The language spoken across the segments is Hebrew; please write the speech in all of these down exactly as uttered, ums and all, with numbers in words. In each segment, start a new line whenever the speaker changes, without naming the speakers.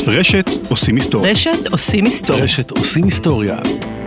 רשת עושים היסטוריה.
רשת עושים היסטוריה.
רשת עושים היסטוריה.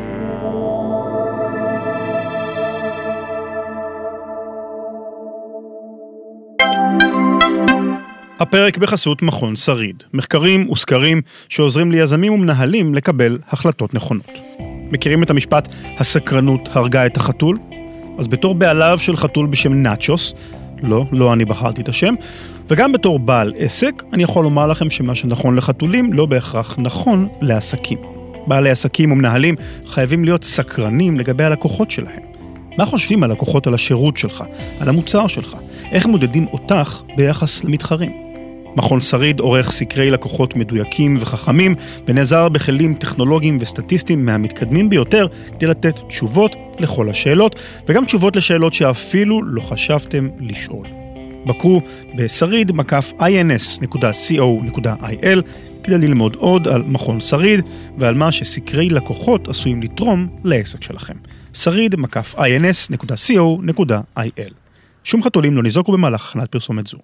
הפרק בחסות מכון שריד, מחקרים וסקרים שעוזרים ליזמים ומנהלים לקבל החלטות נכונות. מכירים את המשפט, הסקרנות הרגה את החתול? אז בתור בעליו של חתול בשם נאצ'וס, לא, לא אני בחרתי את השם, וגם בתור בעל עסק, אני יכול לומר לכם שמה שנכון לחתולים לא בהכרח נכון לעסקים. בעלי עסקים ומנהלים חייבים להיות סקרנים לגבי הלקוחות שלהם. מה חושבים הלקוחות על השירות שלך, על המוצר שלך? איך מודדים אותך ביחס למתחרים? מכון שריד עורך סקרי לקוחות מדויקים וחכמים, ונעזר בכלים טכנולוגיים וסטטיסטיים מהמתקדמים ביותר, כדי לתת תשובות לכל השאלות, וגם תשובות לשאלות שאפילו לא חשבתם לשאול. בקרו בשריד מקף איי אן אס נקודה סי או נקודה איי אל, כדי ללמוד עוד על מכון שריד, ועל מה שסקרי לקוחות עשויים לתרום לעסק שלכם. שריד מקף איי אן אס נקודה סי או נקודה איי אל. שום חתולים לא ניזוקו במהלך הכנת פרסומת זו.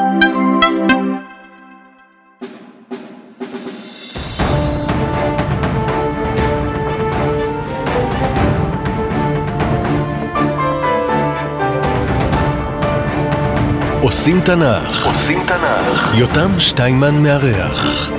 עושים תנ"ך. עושים תנ"ך. יותם שטיינמן מארח.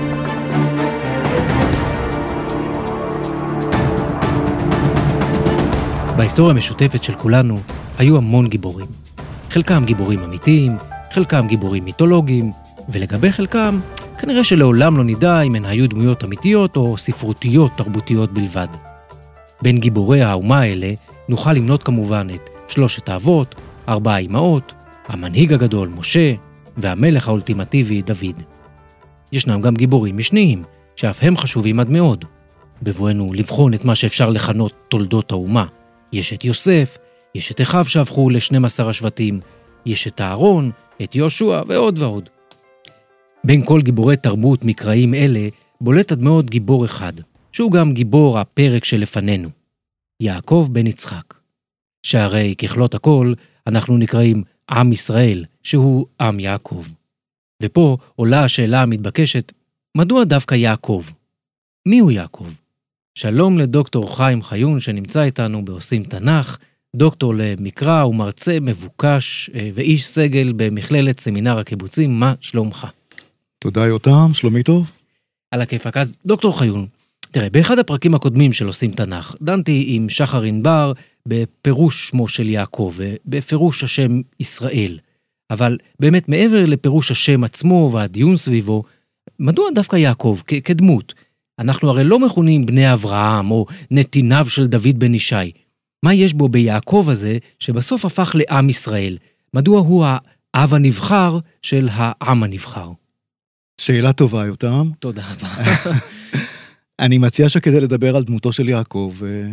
בהיסטוריה המשותפת של כולנו היו המון גיבורים. חלקם גיבורים אמיתיים, חלקם גיבורים מיתולוגיים, ולגבי חלקם כנראה שלעולם לא נדע אם הן היו דמויות אמיתיות או ספרותיות תרבותיות בלבד. בין גיבורי האומה האלה נוכל למנות כמובן את שלושת האבות, ארבע האימהות, המנהיג הגדול משה והמלך האולטימטיבי דוד. ישנם גם גיבורים משניים שאף הם חשובים עד מאוד. בבואנו לבחון את מה שאפשר לכנות תולדות האומה, יש את יוסף, יש את אחיו שהפכו ל-שנים עשר השבטים, יש את אהרון, את יהושע ועוד ועוד. בין כל גיבורי תרבות מקראיים אלה בולט עד מאוד גיבור אחד, שהוא גם גיבור הפרק שלפנינו, יעקב בן יצחק. שהרי ככלות הכל אנחנו נקראים עם ישראל, שהוא עם יעקב. ופה עולה השאלה המתבקשת, מדוע דווקא יעקב? מי הוא יעקב? שלום לדוקטור חיים חיון שנמצא איתנו בעושים תנ"ך, דוקטור למקרא ומרצה מבוקש ואיש סגל במכללת סמינר הקיבוצים, מה שלומך?
תודה יותם, שלומי טוב.
על הכיפק. אז דוקטור חיון, תראה, באחד הפרקים הקודמים של עושים תנ"ך, דנתי עם שחר ענבר בפירוש שמו של יעקב, ובפירוש השם ישראל. אבל באמת מעבר לפירוש השם עצמו והדיון סביבו, מדוע דווקא יעקב כ- כדמות? אנחנו הרי לא מכונים בני אברהם או נתיניו של דוד בן ישי. מה יש בו ביעקב הזה שבסוף הפך לעם ישראל? מדוע הוא האב הנבחר של העם הנבחר?
שאלה טובה יותם.
תודה רבה.
אני מציע שכדי לדבר על דמותו של יעקב,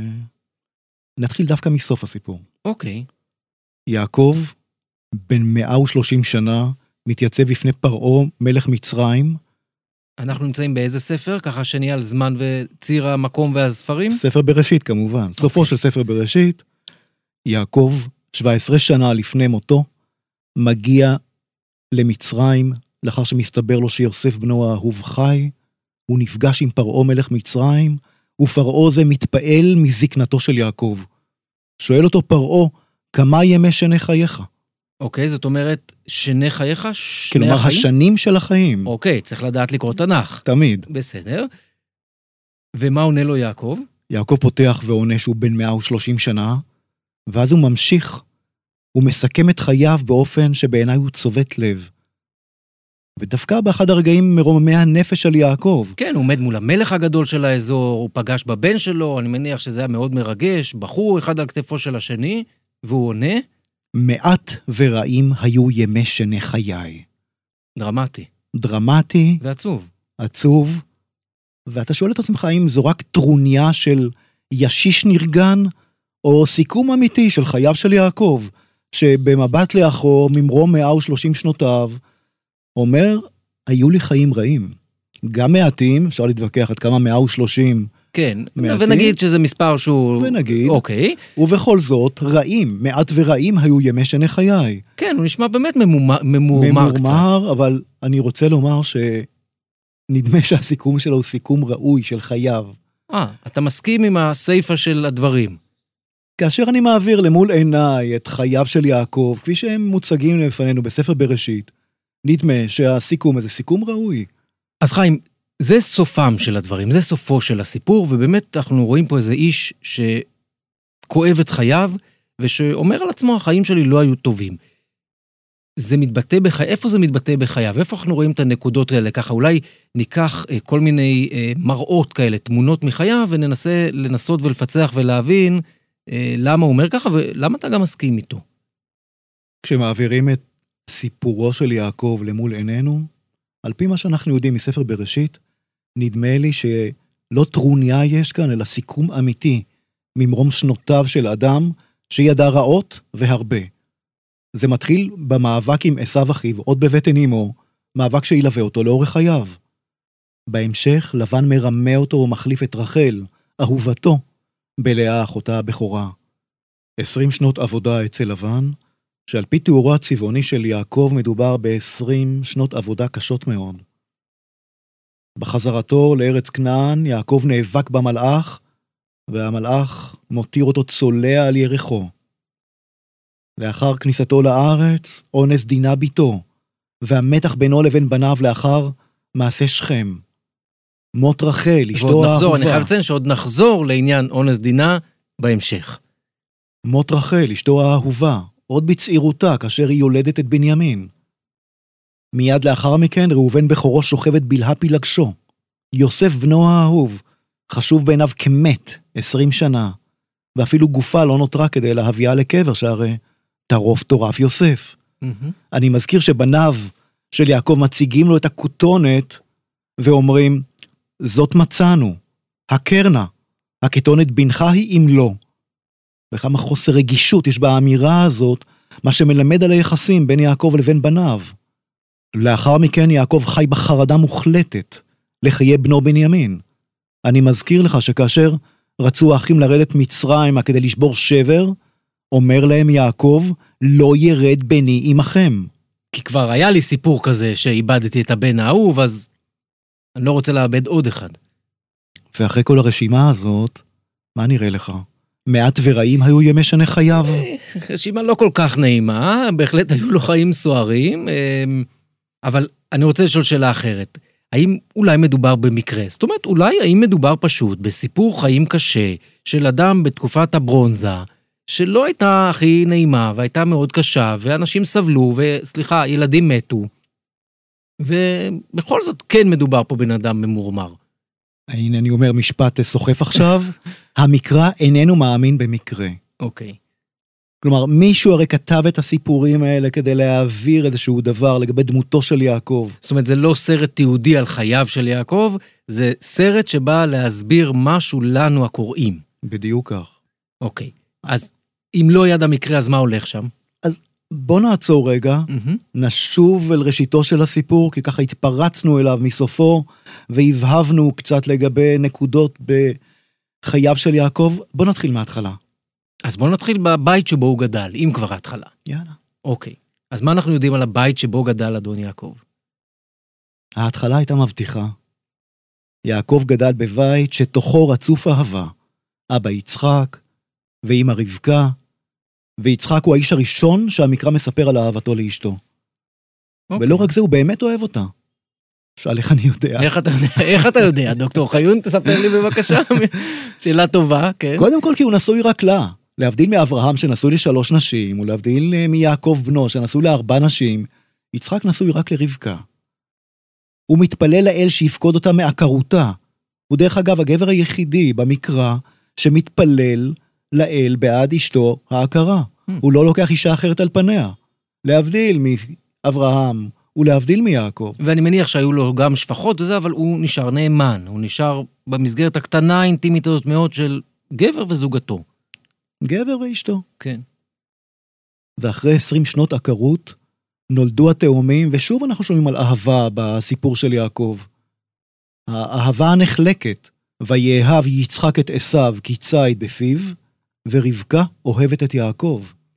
נתחיל דווקא מסוף הסיפור.
אוקיי.
יעקב, בן מאה ושלושים שנה, מתייצב בפני פרעה, מלך מצרים.
אנחנו נמצאים באיזה ספר? ככה שנהיה על זמן וציר המקום והספרים?
ספר בראשית כמובן. Okay. סופו של ספר בראשית, יעקב, שבע עשרה שנה לפני מותו, מגיע למצרים, לאחר שמסתבר לו שיוסף בנו האהוב חי, הוא נפגש עם פרעה מלך מצרים, ופרעה זה מתפעל מזקנתו של יעקב. שואל אותו פרעה, כמה ימי שני חייך?
אוקיי, זאת אומרת, שני חייך? שני
כלומר,
החיים?
השנים של החיים.
אוקיי, צריך לדעת לקרוא תנ"ך.
תמיד.
בסדר. ומה עונה לו יעקב?
יעקב פותח ועונה שהוא בן מאה ושלושים שנה, ואז הוא ממשיך, הוא מסכם את חייו באופן שבעיניי הוא צובט לב. ודווקא באחד הרגעים מרוממי הנפש של יעקב.
כן, הוא עומד מול המלך הגדול של האזור, הוא פגש בבן שלו, אני מניח שזה היה מאוד מרגש, בחור אחד על כתפו של השני, והוא עונה.
מעט ורעים היו ימי שני חיי.
דרמטי.
דרמטי.
ועצוב.
עצוב. ואתה שואל את עצמך אם זו רק טרוניה של ישיש נרגן, או סיכום אמיתי של חייו של יעקב, שבמבט לאחור, ממרום מאה ושלושים שנותיו, אומר, היו לי חיים רעים. גם מעטים, אפשר להתווכח עד כמה מאה ושלושים.
כן, מעטים, ונגיד שזה מספר שהוא...
ונגיד.
אוקיי.
ובכל זאת, רעים, מעט ורעים היו ימי שני חיי.
כן, הוא נשמע באמת ממומר, ממורמר, ממורמר
קצת. ממורמר, אבל אני רוצה לומר נדמה שהסיכום שלו הוא סיכום ראוי של חייו.
אה, אתה מסכים עם הסייפה של הדברים.
כאשר אני מעביר למול עיניי את חייו של יעקב, כפי שהם מוצגים לפנינו בספר בראשית, נדמה שהסיכום הזה סיכום ראוי.
אז חיים, זה סופם של הדברים, זה סופו של הסיפור, ובאמת אנחנו רואים פה איזה איש שכואב את חייו, ושאומר על עצמו, החיים שלי לא היו טובים. זה מתבטא בחי... איפה זה מתבטא בחייו? איפה אנחנו רואים את הנקודות האלה? ככה אולי ניקח אה, כל מיני אה, מראות כאלה, תמונות מחייו, וננסה לנסות ולפצח ולהבין אה, למה הוא אומר ככה, ולמה אתה גם מסכים איתו?
כשמעבירים את סיפורו של יעקב למול עינינו, על פי מה שאנחנו יודעים מספר בראשית, נדמה לי שלא טרוניה יש כאן, אלא סיכום אמיתי, ממרום שנותיו של אדם, שידע רעות והרבה. זה מתחיל במאבק עם עשיו אחיו, עוד בבטן אמו, מאבק שילווה אותו לאורך חייו. בהמשך, לבן מרמה אותו ומחליף את רחל, אהובתו, בלאה אחותה הבכורה. עשרים שנות עבודה אצל לבן, שעל פי תיאורו הצבעוני של יעקב מדובר ב-עשרים שנות עבודה קשות מאוד. בחזרתו לארץ כנען, יעקב נאבק במלאך, והמלאך מותיר אותו צולע על ירחו. לאחר כניסתו לארץ, אונס דינה ביתו, והמתח בינו לבין בניו לאחר מעשה שכם. מות רחל, אשתו האהובה.
אני חייב לציין שעוד נחזור לעניין אונס דינה בהמשך.
מות רחל, אשתו האהובה, עוד בצעירותה, כאשר היא יולדת את בנימין. מיד לאחר מכן, ראובן בכורו שוכב את בלהה פילגשו. יוסף בנו האהוב, חשוב בעיניו כמת, עשרים שנה, ואפילו גופה לא נותרה כדי להביאה לקבר, שהרי טרוף טורף יוסף. Mm-hmm. אני מזכיר שבניו של יעקב מציגים לו את הכותונת, ואומרים, זאת מצאנו, הקרנה, הכתונת בנך היא אם לא. וכמה חוסר רגישות יש באמירה הזאת, מה שמלמד על היחסים בין יעקב לבין בניו. לאחר מכן יעקב חי בחרדה מוחלטת, לחיי בנו בנימין. אני מזכיר לך שכאשר רצו האחים לרדת מצרימה כדי לשבור שבר, אומר להם יעקב, לא ירד בני עמכם.
כי כבר היה לי סיפור כזה שאיבדתי את הבן האהוב, אז אני לא רוצה לאבד עוד אחד.
ואחרי כל הרשימה הזאת, מה נראה לך? מעט ורעים היו ימי שני חייו?
רשימה לא כל כך נעימה, בהחלט היו לו חיים סוערים, אבל אני רוצה לשאול שאלה אחרת. האם אולי מדובר במקרה? זאת אומרת, אולי האם מדובר פשוט בסיפור חיים קשה של אדם בתקופת הברונזה, שלא הייתה הכי נעימה והייתה מאוד קשה, ואנשים סבלו, וסליחה, ילדים מתו. ובכל זאת כן מדובר פה בן אדם ממורמר.
הנה אני אומר משפט סוחף עכשיו, המקרא איננו מאמין במקרה.
אוקיי.
כלומר, מישהו הרי כתב את הסיפורים האלה כדי להעביר איזשהו דבר לגבי דמותו של יעקב.
זאת אומרת, זה לא סרט תיעודי על חייו של יעקב, זה סרט שבא להסביר משהו לנו הקוראים.
בדיוק כך.
אוקיי. אז אם לא יד המקרה, אז מה הולך שם?
אז בוא נעצור רגע, mm-hmm. נשוב אל ראשיתו של הסיפור, כי ככה התפרצנו אליו מסופו, והבהבנו קצת לגבי נקודות בחייו של יעקב. בוא נתחיל מההתחלה.
אז בוא נתחיל בבית שבו הוא גדל, אם כבר ההתחלה.
יאללה.
אוקיי. אז מה אנחנו יודעים על הבית שבו גדל אדון יעקב?
ההתחלה הייתה מבטיחה. יעקב גדל בבית שתוכו רצוף אהבה. אבא יצחק, ואמא רבקה, ויצחק הוא האיש הראשון שהמקרא מספר על אהבתו לאשתו. אוקיי. ולא רק זה, הוא באמת אוהב אותה. שאל איך אני יודע.
איך אתה יודע, איך אתה יודע, דוקטור חיון? תספר לי בבקשה. שאלה טובה, כן.
קודם כל כי הוא נשוי רק לה. להבדיל מאברהם שנשוי לשלוש נשים, ולהבדיל מיעקב בנו שנשוי לארבע נשים, יצחק נשוי רק לרבקה. הוא מתפלל לאל שיפקוד אותה מעקרותה. הוא דרך אגב הגבר היחידי במקרא שמתפלל לאל בעד אשתו העקרה. Hmm. הוא לא לוקח אישה אחרת על פניה. להבדיל מאברהם ולהבדיל מיעקב.
ואני מניח שהיו לו גם שפחות וזה, אבל הוא נשאר נאמן. הוא נשאר במסגרת הקטנה האינטימית הזאת מאוד של גבר וזוגתו.
גבר ואשתו.
כן.
ואחרי עשרים שנות עקרות, נולדו התאומים, ושוב אנחנו שומעים על אהבה בסיפור של יעקב. האהבה הנחלקת, ויאהב יצחק את עשיו כי ציד בפיו, ורבקה אוהבת את יעקב.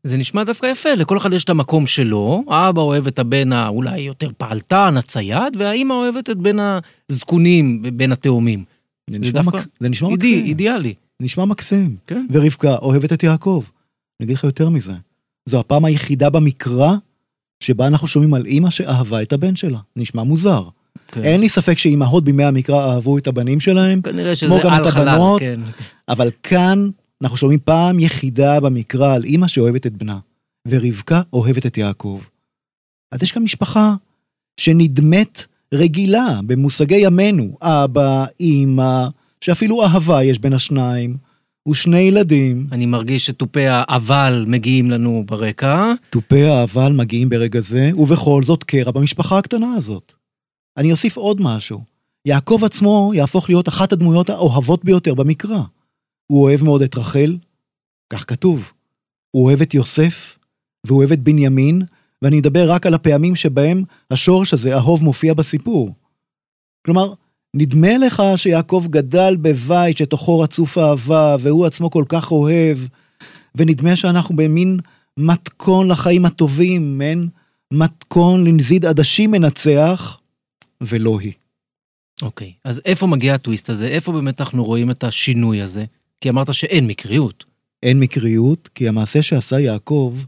זה נשמע דווקא יפה, לכל אחד יש את המקום שלו, האבא אוהב את הבן האולי יותר פעלתן, הצייד, והאמא אוהבת את בין הזקונים, בין התאומים.
זה נשמע, זה מקס... זה נשמע
אידי,
מקסים.
אידיאלי.
נשמע מקסים.
כן.
ורבקה אוהבת את יעקב. אני אגיד לך יותר מזה. זו הפעם היחידה במקרא, שבה אנחנו שומעים על אמא שאהבה את הבן שלה. נשמע מוזר. כן. אין לי ספק שאימהות בימי המקרא אהבו את הבנים שלהם.
כנראה שזה על חלל, כן.
אבל כאן אנחנו שומעים פעם יחידה במקרא על אמא שאוהבת את בנה. ורבקה אוהבת את יעקב. אז יש כאן משפחה שנדמת רגילה במושגי ימינו. אבא, אמא, שאפילו אהבה יש בין השניים, ושני ילדים.
אני מרגיש שטופי האבל מגיעים לנו ברקע.
טופי האבל מגיעים ברגע זה, ובכל זאת קרע במשפחה הקטנה הזאת. אני אוסיף עוד משהו. יעקב עצמו יהפוך להיות אחת הדמויות האוהבות ביותר במקרא. הוא אוהב מאוד את רחל, כך כתוב. הוא אוהב את יוסף, והוא אוהב את בנימין, ואני אדבר רק על הפעמים שבהם השורש הזה, אהוב, מופיע בסיפור. כלומר, נדמה לך שיעקב גדל בבית שתוכו רצוף אהבה, והוא עצמו כל כך אוהב, ונדמה שאנחנו במין מתכון לחיים הטובים, אין מתכון לנזיד עדשים מנצח, ולא היא.
אוקיי, אז איפה מגיע הטוויסט הזה? איפה באמת אנחנו רואים את השינוי הזה? כי אמרת שאין מקריות.
אין מקריות, כי המעשה שעשה יעקב,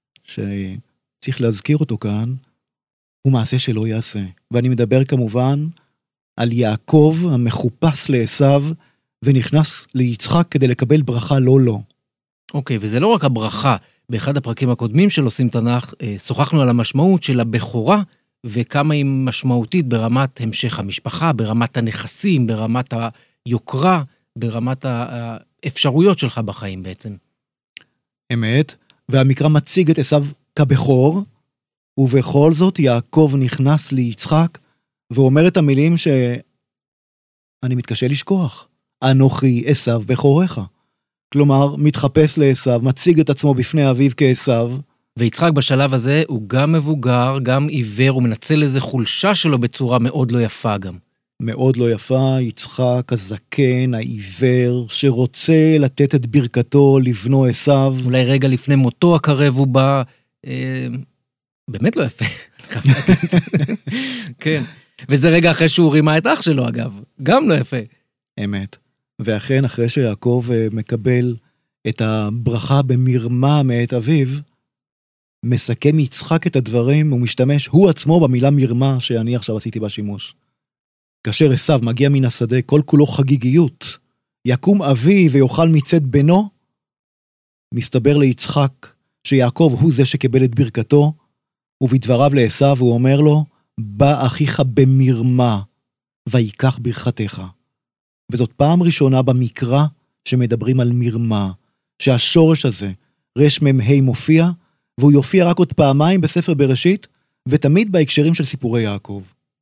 שצריך להזכיר אותו כאן, הוא מעשה שלא יעשה. ואני מדבר כמובן על יעקב המחופש לעשיו, ונכנס ליצחק כדי לקבל ברכה לא לא.
אוקיי, וזה לא רק הברכה. באחד הפרקים הקודמים של עושים תנ"ך, שוחחנו על המשמעות של הבכורה, וכמה היא משמעותית ברמת המשך המשפחה, ברמת הנכסים, ברמת היוקרה, ברמת האפשרויות שלך בחיים בעצם.
אמת, והמקרא מציג את עשיו כבכור, ובכל זאת יעקב נכנס ליצחק, ואומר את המילים שאני מתקשה לשכוח. אנוכי עשיו בכורך. כלומר, מתחפש לעשיו, מציג את עצמו בפני אביו כעשיו.
ויצחק בשלב הזה הוא גם מבוגר, גם עיוור, הוא מנצל איזו חולשה שלו בצורה מאוד לא יפה גם.
מאוד לא יפה, יצחק הזקן, העיוור, שרוצה לתת את ברכתו לבנו עשיו.
אולי רגע לפני מותו הקרב הוא בא, אה, באמת לא יפה. כן. וזה רגע אחרי שהוא רימה את אח שלו, אגב. גם לא יפה.
אמת. ואכן, אחרי שיעקב מקבל את הברכה במרמה מאת אביו, מסכם יצחק את הדברים, הוא משתמש, הוא עצמו במילה מרמה שאני עכשיו עשיתי בה שימוש. כאשר עשיו מגיע מן השדה, כל כולו חגיגיות, יקום אבי ויאכל מצד בנו, מסתבר ליצחק שיעקב הוא זה שקיבל את ברכתו, ובדבריו לעשיו הוא אומר לו, בא אחיך במרמה, ויקח ברכתך. וזאת פעם ראשונה במקרא שמדברים על מרמה, שהשורש הזה, רש ממהי מופיע, והוא יופיע רק עוד פעמיים בספר בראשית, ותמיד בהקשרים של סיפורי יעקב.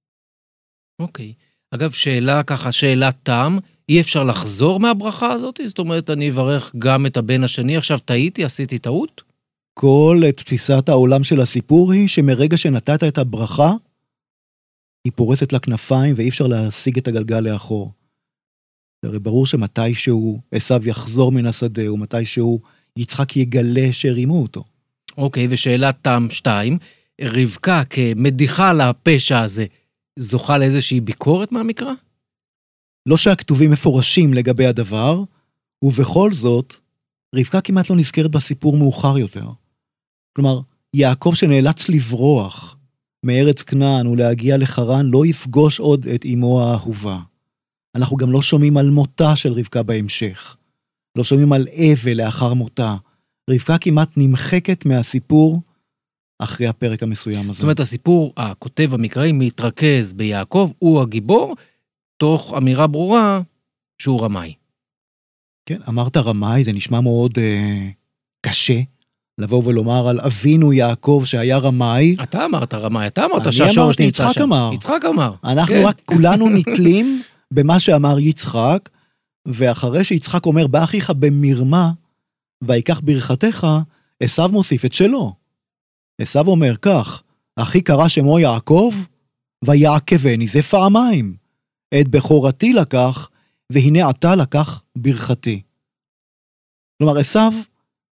אוקיי. אגב, שאלה ככה, שאלת תם, אי אפשר לחזור מהברכה הזאת? זאת אומרת, אני אברך גם את הבן השני, עכשיו טעיתי, עשיתי טעות?
כל תפיסת העולם של הסיפור היא שמרגע שנתת את הברכה, היא פורסת לכנפיים ואי אפשר להשיג את הגלגל לאחור. הרי ברור שמתישהו עשיו יחזור מן השדה, ומתישהו יצחק יגלה שהרימו אותו.
אוקיי, ושאלת תם שתיים, רבקה כמדיחה לפשע הזה, זוכה לאיזושהי ביקורת מהמקרא?
לא שהכתובים מפורשים לגבי הדבר, ובכל זאת, רבקה כמעט לא נזכרת בסיפור מאוחר יותר. כלומר, יעקב שנאלץ לברוח מארץ כנען ולהגיע לחרן, לא יפגוש עוד את אמו האהובה. אנחנו גם לא שומעים על מותה של רבקה בהמשך. לא שומעים על אבל לאחר מותה. רבקה כמעט נמחקת מהסיפור אחרי הפרק המסוים הזה.
זאת אומרת, הסיפור, הכותב המקראי, מתרכז ביעקב, הוא הגיבור, תוך אמירה ברורה שהוא רמאי.
כן, אמרת רמאי, זה נשמע מאוד אה, קשה, לבוא ולומר על אבינו יעקב שהיה רמאי.
אתה אמרת רמאי, אתה אמרת שהשורש נמצא שם.
יצחק אמר.
יצחק אמר.
אנחנו
כן.
רק כולנו נתלים במה שאמר יצחק, ואחרי שיצחק אומר, בא אחיך במרמה, ויקח ברכתך, עשיו מוסיף את שלו. עשיו אומר כך, אחי קרא שמו יעקב, ויעקבני זה פעמיים. את בכורתי לקח, והנה עתה לקח ברכתי. כלומר, עשיו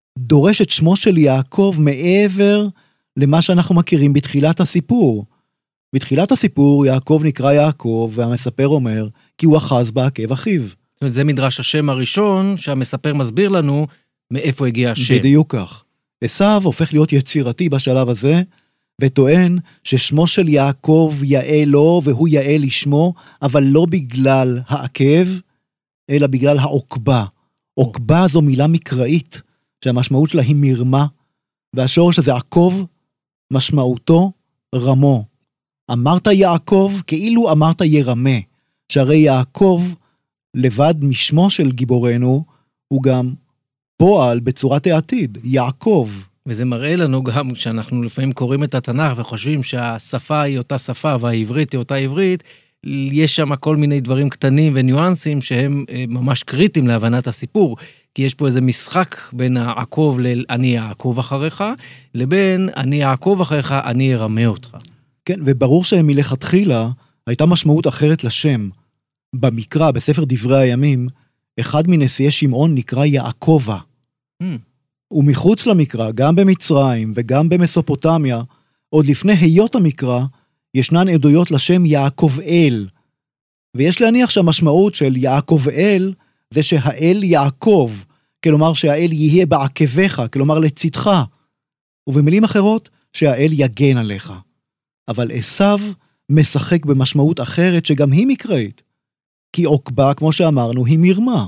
דורש את שמו של יעקב מעבר למה שאנחנו מכירים בתחילת הסיפור. בתחילת הסיפור יעקב נקרא יעקב, והמספר אומר, כי הוא אחז בעקב אחיו.
זאת אומרת, זה מדרש השם הראשון, שהמספר מסביר לנו מאיפה הגיע השם.
בדיוק כך. עשיו הופך להיות יצירתי בשלב הזה, וטוען ששמו של יעקב יאה לו, והוא יאה לשמו, אבל לא בגלל העקב, אלא בגלל העוקבה. עוקבה זו מילה מקראית, שהמשמעות שלה היא מרמה, והשורש הזה עקוב, משמעותו רמו. אמרת יעקב, כאילו אמרת ירמה, שהרי יעקב, לבד משמו של גיבורנו, הוא גם פועל בצורת העתיד, יעקב.
וזה מראה לנו גם, כשאנחנו לפעמים קוראים את התנ"ך, וחושבים שהשפה היא אותה שפה, והעברית היא אותה עברית, יש שם כל מיני דברים קטנים וניואנסים, שהם ממש קריטיים להבנת הסיפור, כי יש פה איזה משחק בין העקוב ל"אני אעקוב אחריך", לבין "אני אעקוב אחריך, אני ארמה אותך".
כן, וברור שמלכתחילה הייתה משמעות אחרת לשם. במקרא, בספר דברי הימים, אחד מנשיאי שמעון נקרא יעקבה. Mm. ומחוץ למקרא, גם במצרים וגם במסופוטמיה, עוד לפני היות המקרא, ישנן עדויות לשם יעקב אל. ויש להניח שהמשמעות של יעקב אל, זה שהאל יעקב, כלומר שהאל יהיה בעקבך, כלומר לצדך. ובמילים אחרות, שהאל יגן עליך. אבל עשיו משחק במשמעות אחרת שגם היא מקראית. כי עוקבה, כמו שאמרנו, היא מרמה.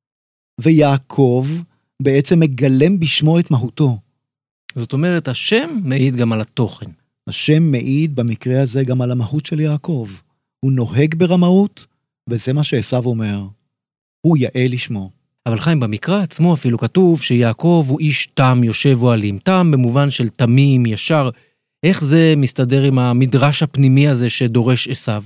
ויעקב בעצם מגלם בשמו את מהותו.
זאת אומרת, השם מעיד גם על התוכן.
השם מעיד במקרה הזה גם על המהות של יעקב. הוא נוהג ברמאות, וזה מה שעשיו אומר. הוא יאה לשמו.
אבל חיים, במקרא עצמו אפילו כתוב שיעקב הוא איש תם יושב אוהלים. תם במובן של תמים, ישר. איך זה מסתדר עם המדרש הפנימי הזה שדורש עשיו?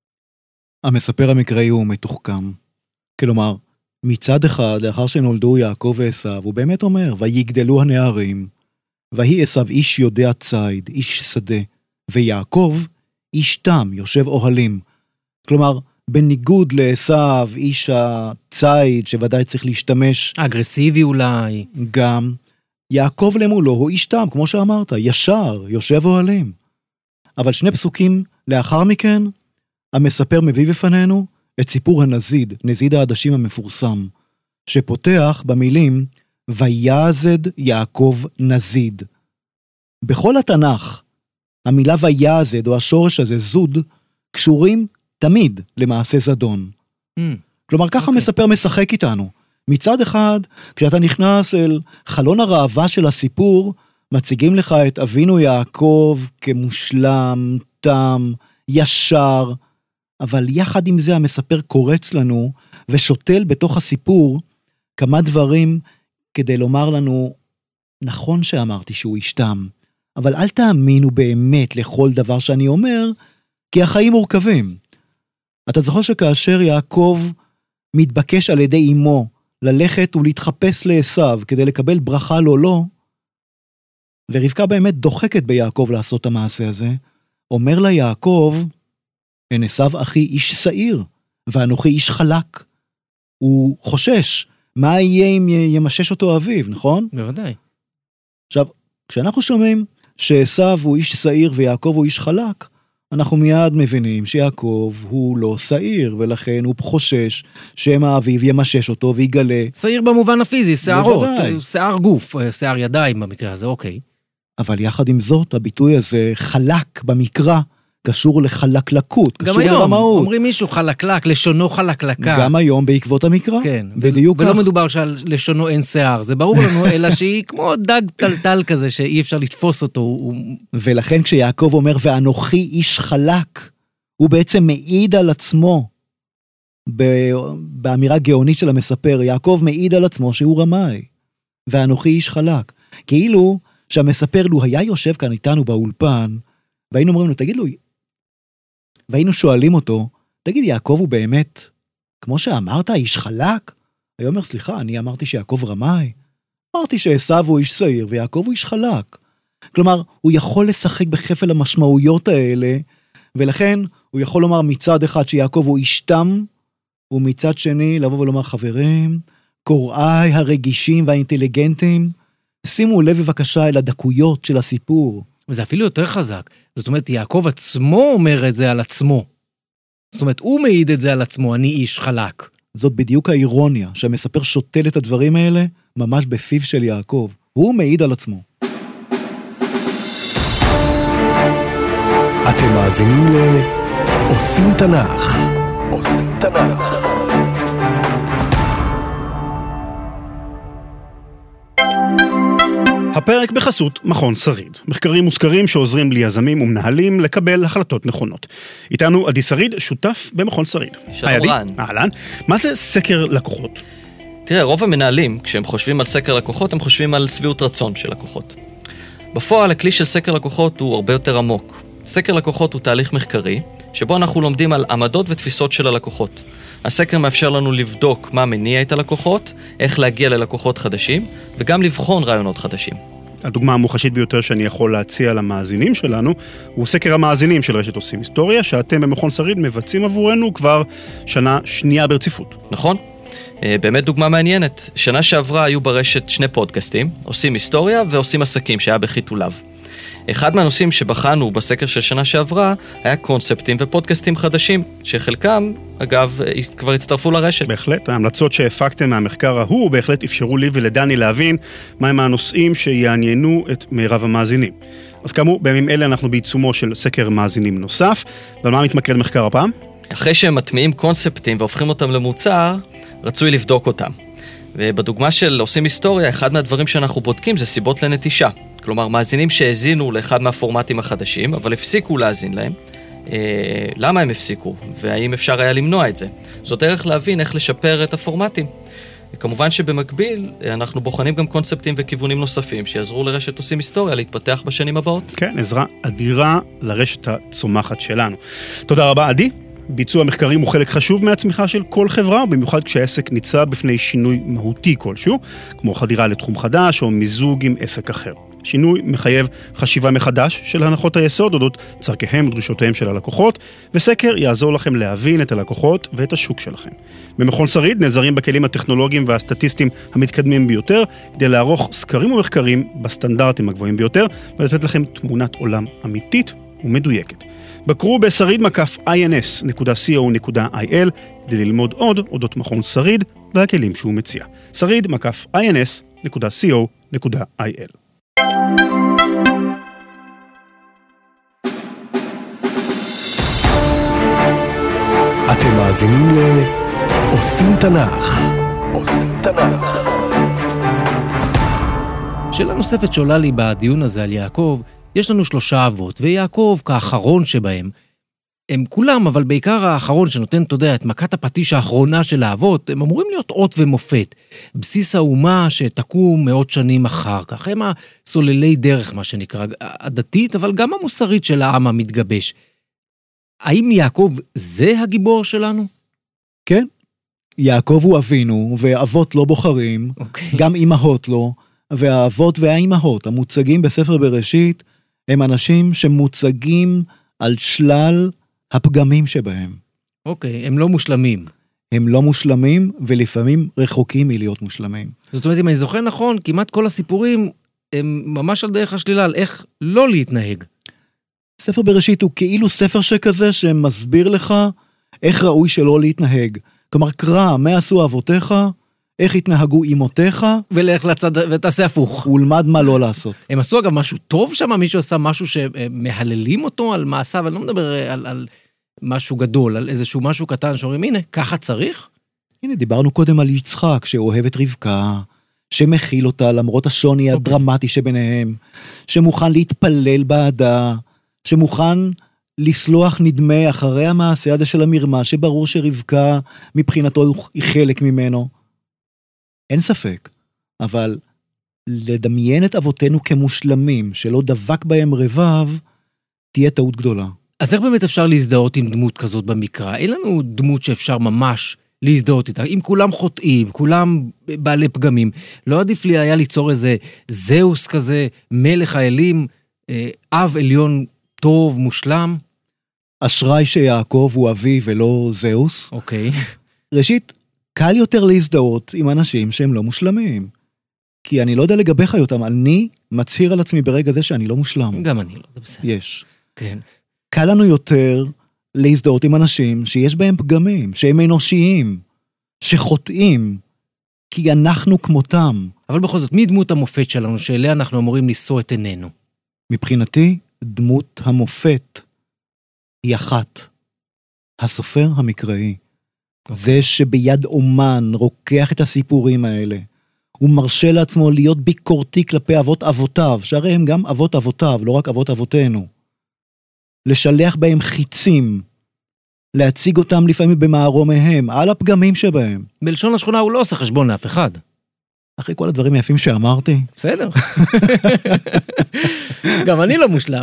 המספר המקראי הוא מתוחכם. כלומר, מצד אחד, לאחר שנולדו יעקב ועשיו, הוא באמת אומר, ויגדלו הנערים, ויהי עשיו איש יודע ציד, איש שדה, ויעקב איש תם, יושב אוהלים. כלומר, בניגוד לעשיו, איש הציד, שוודאי צריך להשתמש...
אגרסיבי אולי.
גם. יעקב למולו הוא איש תם, כמו שאמרת, ישר, יושב אוהלים. אבל שני פסוקים לאחר מכן, המספר מביא בפנינו את סיפור הנזיד, נזיד העדשים המפורסם, שפותח במילים, ויעזד יעקב נזיד. בכל התנ"ך, המילה ויעזד, או השורש הזה, זוד, קשורים תמיד למעשה זדון. Mm. כלומר, ככה okay. מספר משחק איתנו. מצד אחד, כשאתה נכנס אל חלון הראווה של הסיפור, מציגים לך את אבינו יעקב כמושלם, תם, ישר, אבל יחד עם זה המספר קורץ לנו ושותל בתוך הסיפור כמה דברים כדי לומר לנו, נכון שאמרתי שהוא איש תם, אבל אל תאמינו באמת לכל דבר שאני אומר, כי החיים מורכבים. אתה זוכר שכאשר יעקב מתבקש על ידי אמו ללכת ולהתחפש לעשיו כדי לקבל ברכה לו לא, ורבקה באמת דוחקת ביעקב לעשות את המעשה הזה, אומר לה יעקב, אין עשיו אחי איש שעיר, ואנוכי איש חלק. הוא חושש, מה יהיה אם ימשש אותו אביו, נכון?
בוודאי.
עכשיו, כשאנחנו שומעים שעשיו הוא איש שעיר ויעקב הוא איש חלק, אנחנו מיד מבינים שיעקב הוא לא שעיר, ולכן הוא חושש שמא האביב ימשש אותו ויגלה.
שעיר במובן הפיזי, שערות, שיער גוף, שיער ידיים במקרה הזה, אוקיי.
אבל יחד עם זאת, הביטוי הזה חלק במקרא, קשור לחלקלקות, קשור לרמאות. גם היום,
אומרים מישהו חלקלק, לשונו חלקלקה.
גם היום בעקבות המקרא.
כן.
בדיוק
ולא
כך.
מדובר שלשונו אין שיער, זה ברור לנו, אלא שהיא כמו דג טלטל כזה, שאי אפשר לתפוס אותו.
ולכן כשיעקב אומר, ואנוכי איש חלק, הוא בעצם מעיד על עצמו, באמירה גאונית של המספר, יעקב מעיד על עצמו שהוא רמאי, ואנוכי איש חלק. כאילו שהמספר, לו היה יושב כאן איתנו באולפן, והיינו אומרים לו, תגיד לו, והיינו שואלים אותו, תגיד, יעקב הוא באמת, כמו שאמרת, איש חלק? הוא אומר, סליחה, אני אמרתי שיעקב רמאי. אמרתי שעשיו הוא איש שעיר, ויעקב הוא איש חלק. כלומר, הוא יכול לשחק בחפל המשמעויות האלה, ולכן הוא יכול לומר מצד אחד שיעקב הוא איש תם, ומצד שני לבוא ולומר, חברים, קוראי הרגישים והאינטליגנטים, שימו לב בבקשה אל הדקויות של הסיפור.
וזה אפילו יותר חזק. זאת אומרת, יעקב עצמו אומר את זה על עצמו. זאת אומרת, הוא מעיד את זה על עצמו, אני איש חלק.
זאת בדיוק האירוניה, שהמספר שותל את הדברים האלה ממש בפיו של יעקב. הוא מעיד על עצמו.
אתם מאזינים לעושים תנ"ך. עושים תנ"ך.
הפרק בחסות מכון שריד. מחקרים מוזכרים שעוזרים ליזמים ומנהלים לקבל החלטות נכונות. איתנו עדי שריד, שותף במכון שריד.
שלום רן.
אהלן. מה זה סקר לקוחות?
תראה, רוב המנהלים, כשהם חושבים על סקר לקוחות, הם חושבים על שביעות רצון של לקוחות. בפועל, הכלי של סקר לקוחות הוא הרבה יותר עמוק. סקר לקוחות הוא תהליך מחקרי, שבו אנחנו לומדים על עמדות ותפיסות של הלקוחות. הסקר מאפשר לנו לבדוק מה מניע את הלקוחות, איך להגיע ללקוחות חדשים, וגם לבחון רעיונות חדשים.
הדוגמה המוחשית ביותר שאני יכול להציע למאזינים שלנו, הוא סקר המאזינים של רשת עושים היסטוריה, שאתם במכון שריד מבצעים עבורנו כבר שנה שנייה ברציפות.
נכון? באמת דוגמה מעניינת. שנה שעברה היו ברשת שני פודקאסטים, עושים היסטוריה ועושים עסקים, שהיה בחיתוליו. אחד מהנושאים שבחנו בסקר של שנה שעברה היה קונספטים ופודקאסטים חדשים, שחלקם, אגב, כבר הצטרפו לרשת.
בהחלט, ההמלצות שהפקתם מהמחקר ההוא בהחלט אפשרו לי ולדני להבין מהם הנושאים שיעניינו את מירב המאזינים. אז כאמור, בימים אלה אנחנו בעיצומו של סקר מאזינים נוסף, ועל מה מתמקד מחקר הפעם?
אחרי שהם מטמיעים קונספטים והופכים אותם למוצר, רצוי לבדוק אותם. ובדוגמה של עושים היסטוריה, אחד מהדברים שאנחנו בודקים זה סיבות לנטישה. כלומר, מאזינים שהזינו לאחד מהפורמטים החדשים, אבל הפסיקו להזין להם. אה, למה הם הפסיקו? והאם אפשר היה למנוע את זה? זאת דרך להבין איך לשפר את הפורמטים. כמובן שבמקביל, אנחנו בוחנים גם קונספטים וכיוונים נוספים, שיעזרו לרשת עושים היסטוריה להתפתח בשנים הבאות.
כן, עזרה אדירה לרשת הצומחת שלנו. תודה רבה, עדי. ביצוע מחקרים הוא חלק חשוב מהצמיחה של כל חברה, במיוחד כשהעסק ניצב בפני שינוי מהותי כלשהו, כמו חדירה לתחום חדש או מיזוג עם עסק אחר. שינוי מחייב חשיבה מחדש של הנחות היסוד, אודות צרכיהם ודרישותיהם של הלקוחות, וסקר יעזור לכם להבין את הלקוחות ואת השוק שלכם. במכון שריד נעזרים בכלים הטכנולוגיים והסטטיסטיים המתקדמים ביותר, כדי לערוך סקרים ומחקרים בסטנדרטים הגבוהים ביותר, ולתת לכם תמונת עולם אמיתית ומדויקת. בקרו בשריד מקף איי אן אס נקודה סי או נקודה איי אל כדי ללמוד עוד אודות מכון שריד והכלים שהוא מציע. שריד מקף איי אן אס נקודה סי או נקודה איי אל.
אתם מאזינים לעושים תנ"ך. עושים תנ"ך.
שאלה נוספת שעולה לי בדיון הזה על יעקב, יש לנו שלושה אבות, ויעקב כאחרון שבהם, הם כולם, אבל בעיקר האחרון שנותן, אתה יודע, את מכת הפטיש האחרונה של האבות, הם אמורים להיות אות ומופת, בסיס האומה שתקום מאות שנים אחר כך. הם הסוללי דרך, מה שנקרא, הדתית, אבל גם המוסרית של העם המתגבש. האם יעקב זה הגיבור שלנו?
כן. יעקב הוא אבינו, ואבות לא בוחרים, okay. גם אמהות לא, והאבות והאימהות המוצגים בספר בראשית, הם אנשים שמוצגים על שלל הפגמים שבהם.
אוקיי, הם לא מושלמים.
הם לא מושלמים, ולפעמים רחוקים מלהיות מושלמים.
זאת אומרת, אם אני זוכר נכון, כמעט כל הסיפורים הם ממש על דרך השלילה, על איך לא להתנהג.
ספר בראשית הוא כאילו ספר שכזה שמסביר לך איך ראוי שלא להתנהג. כלומר, קרא מה עשו אבותיך, איך התנהגו אמותיך,
ולך לצד, ותעשה הפוך.
ולמד מה לא לעשות.
הם עשו אגב משהו טוב שם, מישהו עשה משהו שמהללים אותו על מעשיו, אני לא מדבר על, על משהו גדול, על איזשהו משהו קטן, שאומרים, הנה, ככה צריך?
הנה, דיברנו קודם על יצחק, שאוהב את רבקה, שמכיל אותה למרות השוני הדרמטי שביניהם, שמוכן להתפלל בעדה, שמוכן לסלוח נדמה אחרי המעשה הזה של המרמה, שברור שרבקה מבחינתו היא חלק ממנו. אין ספק, אבל לדמיין את אבותינו כמושלמים, שלא דבק בהם רבב, תהיה טעות גדולה.
אז איך באמת אפשר להזדהות עם דמות כזאת במקרא? אין לנו דמות שאפשר ממש להזדהות איתה. אם כולם חוטאים, כולם בעלי פגמים, לא עדיף לי היה ליצור איזה זהוס כזה, מלך האלים, אב עליון טוב, מושלם?
אשרי שיעקב הוא אבי ולא זהוס.
אוקיי.
ראשית, קל יותר להזדהות עם אנשים שהם לא מושלמים. כי אני לא יודע לגביך אותם, אני מצהיר על עצמי ברגע זה שאני לא מושלם.
גם אני לא, זה בסדר.
יש.
כן.
קל לנו יותר להזדהות עם אנשים שיש בהם פגמים, שהם אנושיים, שחוטאים, כי אנחנו כמותם.
אבל בכל זאת, מי דמות המופת שלנו, שאליה אנחנו אמורים לשוא את עינינו?
מבחינתי, דמות המופת היא אחת. הסופר המקראי. Okay. זה שביד אומן רוקח את הסיפורים האלה. הוא מרשה לעצמו להיות ביקורתי כלפי אבות אבותיו, שהרי הם גם אבות אבותיו, לא רק אבות אבותינו. לשלח בהם חיצים, להציג אותם לפעמים במערומיהם, על הפגמים שבהם.
בלשון השכונה הוא לא עושה חשבון לאף אחד.
אחרי כל הדברים היפים שאמרתי.
בסדר. גם אני לא מושלם.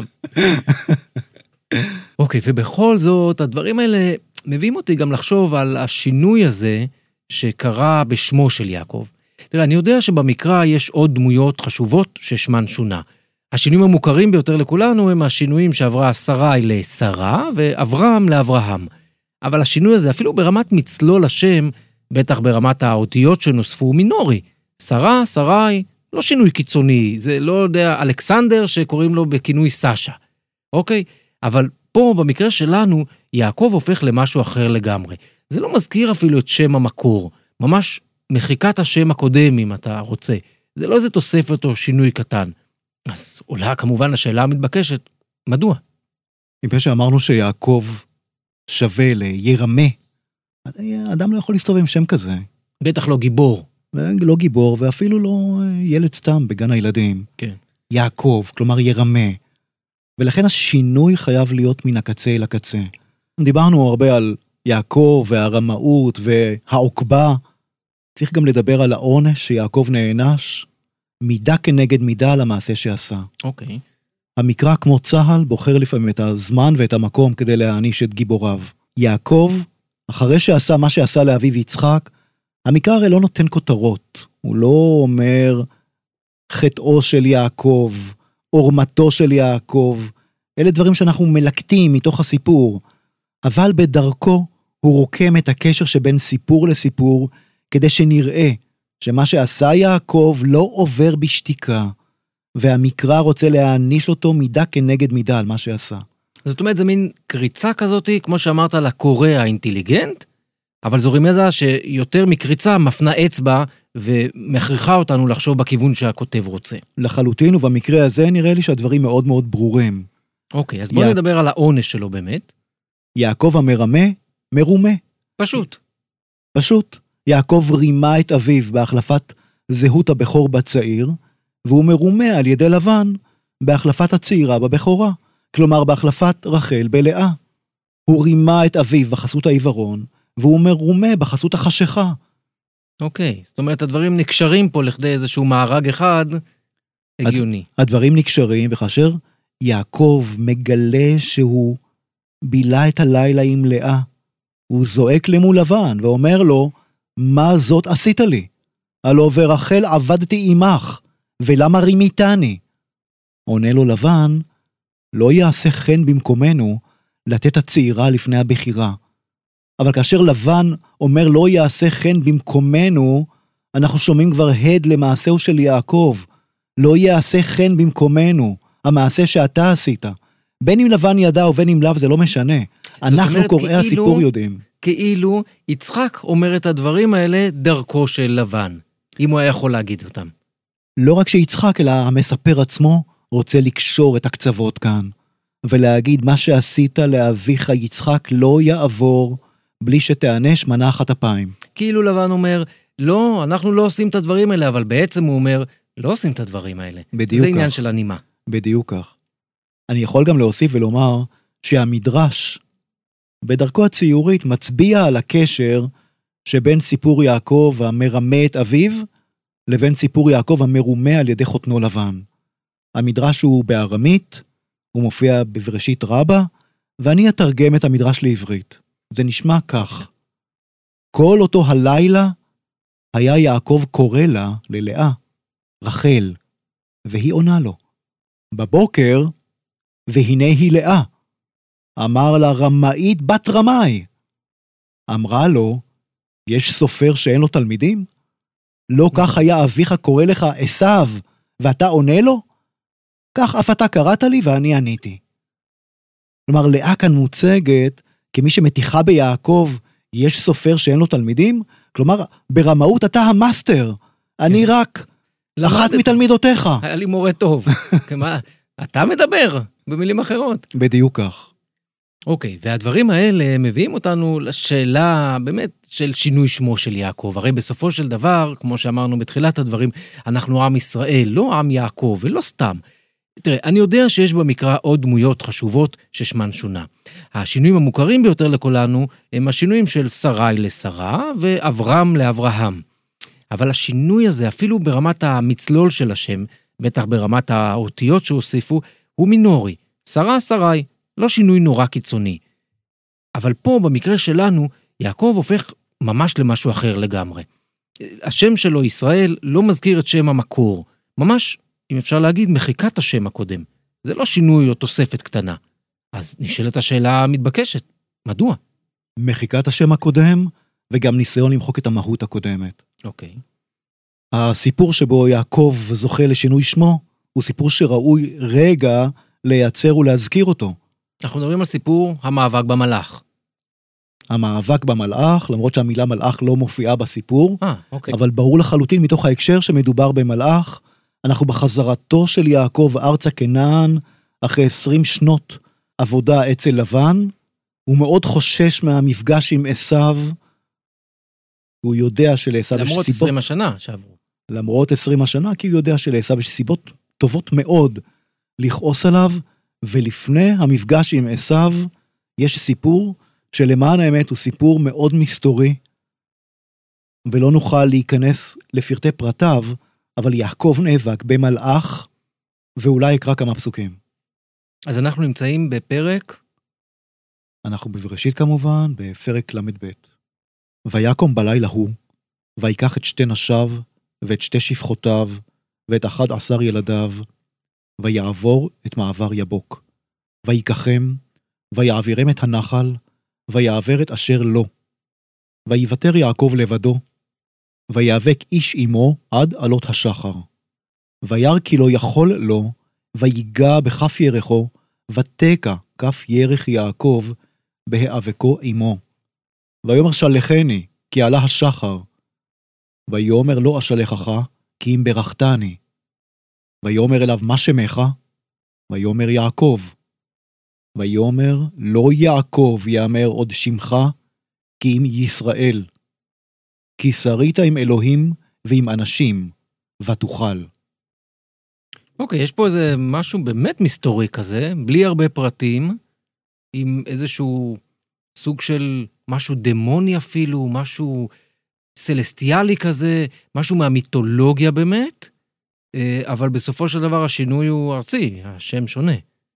אוקיי, ובכל זאת, הדברים האלה מביאים אותי גם לחשוב על השינוי הזה שקרה בשמו של יעקב. תראה, אני יודע שבמקרא יש עוד דמויות חשובות ששמן שונה. השינויים המוכרים ביותר לכולנו הם השינויים שעברה שרי לשרה ואברהם לאברהם. אבל השינוי הזה, אפילו ברמת מצלול השם, בטח ברמת האותיות שנוספו, מינורי. שרה, שרי, לא שינוי קיצוני, זה לא יודע, אלכסנדר שקוראים לו בכינוי סשה. אוקיי? אבל פה במקרה שלנו, יעקב הופך למשהו אחר לגמרי. זה לא מזכיר אפילו את שם המקור, ממש מחיקת השם הקודם אם אתה רוצה. זה לא איזה תוספת או שינוי קטן. אז עולה כמובן השאלה המתבקשת, מדוע?
מפני שאמרנו שיעקב שווה לירמה, אדם לא יכול להסתובב עם שם כזה.
בטח לא גיבור.
לא גיבור, ואפילו לא ילד סתם בגן הילדים.
כן.
יעקב, כלומר ירמה. ולכן השינוי חייב להיות מן הקצה אל הקצה. דיברנו הרבה על יעקב והרמאות והעוקבה. צריך גם לדבר על העונש שיעקב נענש, מידה כנגד מידה על המעשה שעשה.
אוקיי.
המקרא כמו צהל בוחר לפעמים את הזמן ואת המקום כדי להעניש את גיבוריו. יעקב, אחרי שעשה מה שעשה לאביו יצחק, המקרא הרי לא נותן כותרות. הוא לא אומר חטאו של יעקב, עורמתו של יעקב. אלה דברים שאנחנו מלקטים מתוך הסיפור. אבל בדרכו הוא רוקם את הקשר שבין סיפור לסיפור, כדי שנראה שמה שעשה יעקב לא עובר בשתיקה, והמקרא רוצה להעניש אותו מידה כנגד מידה על מה שעשה.
זאת אומרת, זה מין קריצה כזאת, כמו שאמרת, לקורא האינטליגנט, אבל זו רמזה שיותר מקריצה מפנה אצבע ומכריחה אותנו לחשוב בכיוון שהכותב רוצה.
לחלוטין, ובמקרה הזה נראה לי שהדברים מאוד מאוד ברורים.
אוקיי, אז בואו יע... נדבר על העונש שלו באמת.
יעקב המרמה, מרומה.
פשוט.
פשוט. יעקב רימה את אביו בהחלפת זהות הבכור בצעיר, והוא מרומה על ידי לבן בהחלפת הצעירה בבכורה, כלומר בהחלפת רחל בלאה. הוא רימה את אביו בחסות העיוורון, והוא מרומה בחסות החשיכה.
אוקיי, זאת אומרת, הדברים נקשרים פה לכדי איזשהו מארג אחד הגיוני.
הד... הדברים נקשרים, וכאשר יעקב מגלה שהוא בילה את הלילה עם לאה, הוא זועק למול לבן ואומר לו, מה זאת עשית לי? הלא ורחל עבדתי עמך, ולמה רימיתני? עונה לו לבן, לא יעשה חן במקומנו לתת הצעירה לפני הבחירה. אבל כאשר לבן אומר לא יעשה חן במקומנו, אנחנו שומעים כבר הד למעשהו של יעקב. לא יעשה חן במקומנו, המעשה שאתה עשית. בין אם לבן ידע ובין אם לאו זה לא משנה. אנחנו קוראי כאילו... הסיפור יודעים.
כאילו יצחק אומר את הדברים האלה דרכו של לבן, אם הוא היה יכול להגיד אותם.
לא רק שיצחק, אלא המספר עצמו רוצה לקשור את הקצוות כאן, ולהגיד מה שעשית לאביך יצחק לא יעבור, בלי שתענש מנה אחת אפיים.
כאילו לבן אומר, לא, אנחנו לא עושים את הדברים האלה, אבל בעצם הוא אומר, לא עושים את הדברים האלה.
בדיוק
זה
כך.
עניין של הנימה.
בדיוק כך. אני יכול גם להוסיף ולומר שהמדרש, בדרכו הציורית, מצביע על הקשר שבין סיפור יעקב המרמה את אביו, לבין סיפור יעקב המרומה על ידי חותנו לבן. המדרש הוא בארמית, הוא מופיע בבראשית רבה, ואני אתרגם את המדרש לעברית. זה נשמע כך. כל אותו הלילה היה יעקב קורא לה, ללאה, רחל, והיא עונה לו. בבוקר, והנה היא לאה. אמר לה רמאית בת רמאי. אמרה לו, יש סופר שאין לו תלמידים? לא כך היה אביך קורא לך עשיו, ואתה עונה לו? כך אף אתה קראת לי ואני עניתי. כלומר, לאה כאן מוצגת, כמי שמתיחה ביעקב, יש סופר שאין לו תלמידים? כלומר, ברמאות אתה המאסטר, אני רק אחת מתלמידותיך.
היה לי מורה טוב. אתה מדבר, במילים אחרות.
בדיוק כך.
אוקיי, והדברים האלה מביאים אותנו לשאלה באמת של שינוי שמו של יעקב. הרי בסופו של דבר, כמו שאמרנו בתחילת הדברים, אנחנו עם ישראל, לא עם יעקב, ולא סתם. תראה, אני יודע שיש במקרא עוד דמויות חשובות ששמן שונה. השינויים המוכרים ביותר לכולנו הם השינויים של שרי לשרה ואברהם לאברהם. אבל השינוי הזה, אפילו ברמת המצלול של השם, בטח ברמת האותיות שהוסיפו, הוא מינורי. שרה, שרי, לא שינוי נורא קיצוני. אבל פה, במקרה שלנו, יעקב הופך ממש למשהו אחר לגמרי. השם שלו, ישראל, לא מזכיר את שם המקור. ממש, אם אפשר להגיד, מחיקת השם הקודם. זה לא שינוי או תוספת קטנה. אז נשאלת השאלה המתבקשת. מדוע?
מחיקת השם הקודם, וגם ניסיון למחוק את המהות הקודמת.
אוקיי.
הסיפור שבו יעקב זוכה לשינוי שמו, הוא סיפור שראוי רגע לייצר ולהזכיר אותו.
אנחנו מדברים על סיפור המאבק במלאך.
המאבק במלאך, למרות שהמילה מלאך לא מופיעה בסיפור,
אה, אוקיי.
אבל ברור לחלוטין מתוך ההקשר שמדובר במלאך, אנחנו בחזרתו של יעקב ארצה כנען, אחרי עשרים שנות עבודה אצל לבן, הוא מאוד חושש מהמפגש עם עשיו, הוא יודע שלעשיו יש סיבות...
למרות עשרים השנה שעברו.
למרות עשרים השנה, כי הוא יודע שלעשיו יש סיבות טובות מאוד לכעוס עליו, ולפני המפגש עם עשיו, יש סיפור שלמען האמת הוא סיפור מאוד מסתורי, ולא נוכל להיכנס לפרטי פרטיו, אבל יעקב נאבק במלאך, ואולי יקרא כמה פסוקים.
אז אנחנו נמצאים בפרק?
אנחנו בבראשית כמובן, בפרק למד ב'. ויקום בלילה הוא, ויקח את שתי נשיו, ואת שתי שפחותיו, ואת אחד עשר ילדיו, ויעבור את מעבר יבוק. ויקחם, ויעבירם את הנחל, ויעבר את אשר לו. ויוותר יעקב לבדו, ויאבק איש עמו עד עלות השחר. וירא כי לא יכול לו, ויגע בכף ירחו, ותקע כף ירך יעקב בהיאבקו עמו. ויאמר שלחני, כי עלה השחר. ויאמר לא אשלחך, כי אם ברכתני. ויאמר אליו מה שמך? ויאמר יעקב. ויאמר לא יעקב יאמר עוד שמך, כי אם ישראל. כי שרית עם אלוהים ועם אנשים, ותוכל.
אוקיי, יש פה איזה משהו באמת מסתורי כזה, בלי הרבה פרטים, עם איזשהו סוג של משהו דמוני אפילו, משהו סלסטיאלי כזה, משהו מהמיתולוגיה באמת, אבל בסופו של דבר השינוי הוא ארצי, השם שונה.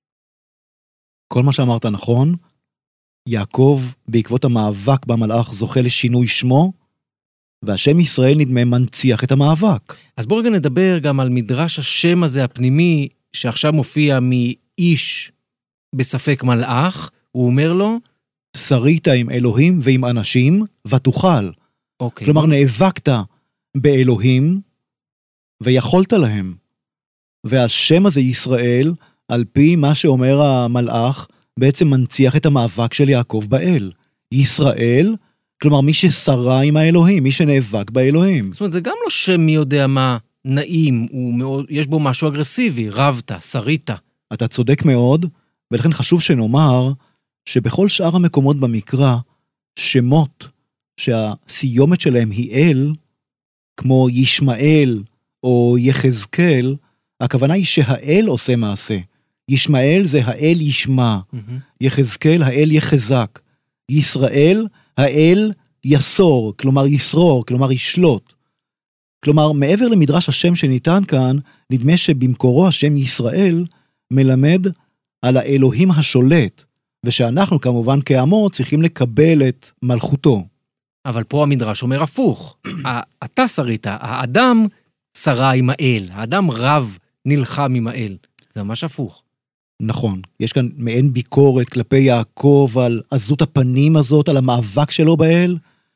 כל מה שאמרת נכון, יעקב בעקבות המאבק במלאך זוכה לשינוי שמו, והשם ישראל נדמה מנציח את המאבק.
אז בואו רגע נדבר גם על מדרש השם הזה הפנימי, שעכשיו מופיע מאיש בספק מלאך, הוא אומר לו,
שרית עם אלוהים ועם אנשים, ותוכל.
אוקיי.
כלומר, נאבקת באלוהים, ויכולת להם. והשם הזה ישראל, על פי מה שאומר המלאך, בעצם מנציח את המאבק של יעקב באל. ישראל, כלומר, מי ששרה עם האלוהים, מי שנאבק באלוהים.
זאת אומרת, זה גם לא שם מי יודע מה נעים, הוא מאוד, יש בו משהו אגרסיבי, רבת, שרית.
אתה צודק מאוד, ולכן חשוב שנאמר, שבכל שאר המקומות במקרא, שמות שהסיומת שלהם היא אל, כמו ישמעאל או יחזקאל, הכוונה היא שהאל עושה מעשה. ישמעאל זה האל ישמע, mm-hmm. יחזקאל האל יחזק, ישראל האל יסור, כלומר ישרור, כלומר ישלוט. כלומר, מעבר למדרש השם שניתן כאן, נדמה שבמקורו השם ישראל מלמד על האלוהים השולט, ושאנחנו כמובן כעמו צריכים לקבל את מלכותו.
אבל פה המדרש אומר הפוך. אתה שרית, האדם שרה עם האל, האדם רב נלחם עם האל. זה ממש הפוך.
נכון, יש כאן מעין ביקורת כלפי יעקב על עזות הפנים הזאת, על המאבק שלו באל,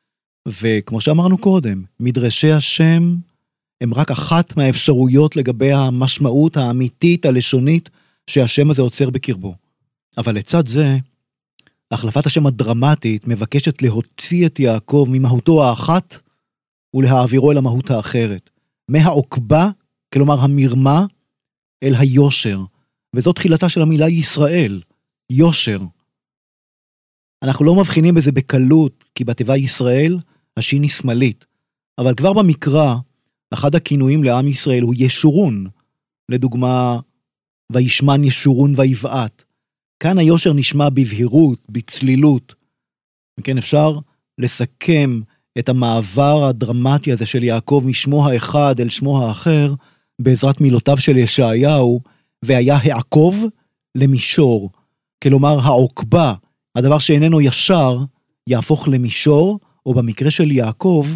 וכמו שאמרנו קודם, מדרשי השם הם רק אחת מהאפשרויות לגבי המשמעות האמיתית, הלשונית, שהשם הזה עוצר בקרבו. אבל לצד זה, החלפת השם הדרמטית מבקשת להוציא את יעקב ממהותו האחת, ולהעבירו אל המהות האחרת. מהעוקבה, כלומר המרמה, אל היושר. וזו תחילתה של המילה ישראל, יושר. אנחנו לא מבחינים בזה בקלות, כי בתיבה ישראל, השין היא שמאלית. אבל כבר במקרא, אחד הכינויים לעם ישראל הוא ישורון. לדוגמה, וישמן ישורון ויבעט. כאן היושר נשמע בבהירות, בצלילות. וכן אפשר לסכם את המעבר הדרמטי הזה של יעקב משמו האחד אל שמו האחר, בעזרת מילותיו של ישעיהו, והיה העקב למישור. כלומר, העוקבה, הדבר שאיננו ישר, יהפוך למישור, או במקרה של יעקב,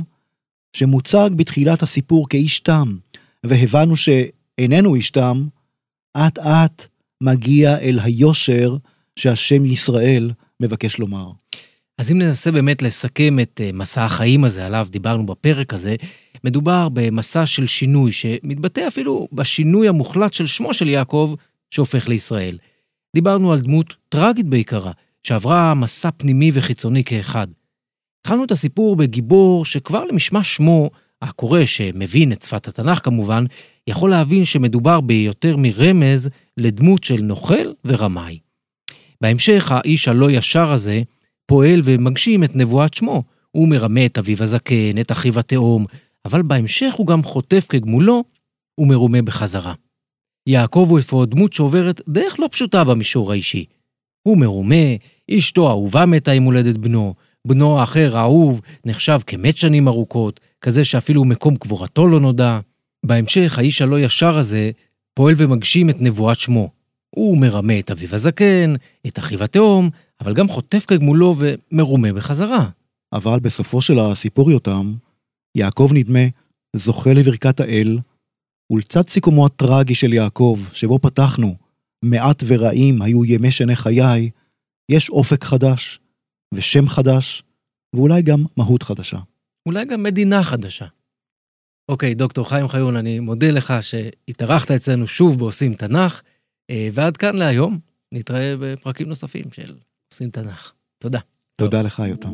שמוצג בתחילת הסיפור כאיש תם, והבנו שאיננו איש תם, עט עט מגיע אל היושר שהשם ישראל מבקש לומר.
אז אם ננסה באמת לסכם את מסע החיים הזה, עליו דיברנו בפרק הזה, מדובר במסע של שינוי, שמתבטא אפילו בשינוי המוחלט של שמו של יעקב, שהופך לישראל. דיברנו על דמות טרגית בעיקרה, שעברה מסע פנימי וחיצוני כאחד. התחלנו את הסיפור בגיבור שכבר למשמע שמו, הקורא שמבין את שפת התנ"ך כמובן, יכול להבין שמדובר ביותר מרמז לדמות של נוכל ורמאי. בהמשך האיש הלא ישר הזה פועל ומגשים את נבואת שמו. הוא מרמה את אביו הזקן, את אחיו התאום, אבל בהמשך הוא גם חוטף כגמולו ומרומה בחזרה. יעקב הוא אפוא דמות שעוברת דרך לא פשוטה במישור האישי. הוא מרומה, אשתו אהובה מתה עם הולדת בנו, בנו האחר האהוב נחשב כמת שנים ארוכות, כזה שאפילו מקום קבורתו לא נודע. בהמשך האיש הלא ישר הזה פועל ומגשים את נבואת שמו. הוא מרמה את אביו הזקן, את אחיו התאום, אבל גם חוטף כגמולו ומרומה בחזרה.
אבל בסופו של הסיפור יותם, יעקב נדמה זוכה לברכת האל, ולצד סיכומו הטרגי של יעקב, שבו פתחנו, מעט ורעים היו ימי שני חיי, יש אופק חדש, ושם חדש, ואולי גם מהות חדשה.
אולי גם מדינה חדשה. אוקיי, דוקטור חיים חיון, אני מודה לך שהתארחת אצלנו שוב בעושים תנ"ך, ועד כאן להיום, נתראה בפרקים נוספים של עושים תנ"ך. תודה.
תודה לך, יותם.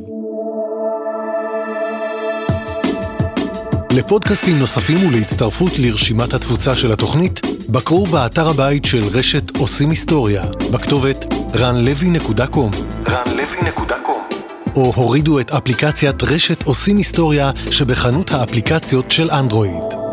לפודקאסטים נוספים ולהצטרפות לרשימת התפוצה של התוכנית, בקרו באתר הבית של רשת עושים היסטוריה, בכתובת רן לוי נקודה קום. רן לוי נקודה קום. או הורידו את אפליקציית רשת עושים היסטוריה שבחנות האפליקציות של אנדרואיד.